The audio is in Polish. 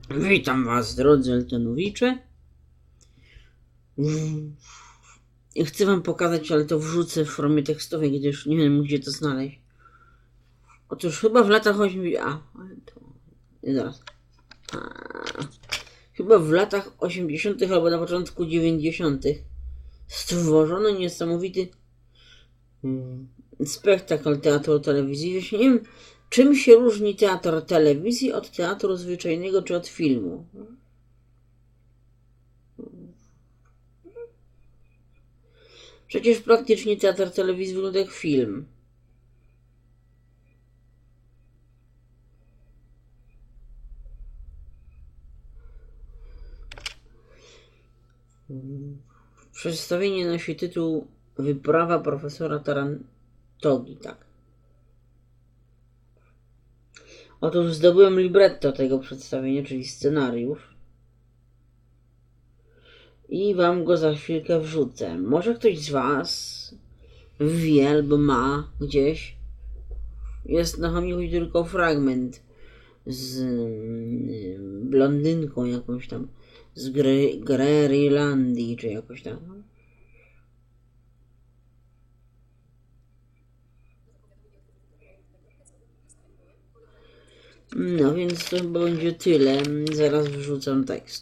Witam Was, drodzy Eltonowicze. Chcę Wam pokazać, ale to wrzucę w formie tekstowej, gdyż nie wiem, gdzie to znaleźć. Otóż chyba w latach 80... Chyba w latach 80. albo na początku 90. stworzono niesamowity spektakl teatru telewizji. Właśnie nie wiem, czym się różni teatr telewizji od teatru zwyczajnego czy od filmu. Przecież praktycznie teatr telewizji wygląda jak film. Przedstawienie nosi tytuł Wyprawa profesora Tarantogi, tak. Otóż zdobyłem libretto tego przedstawienia, czyli scenariusz. I Wam go za chwilkę wrzucę. Może ktoś z Was wie albo ma gdzieś. Jest na chomiku tylko fragment z blondynką jakąś tam. Z Grerylandii, czy jakoś tam. No więc to chyba będzie tyle. Zaraz wrzucam tekst.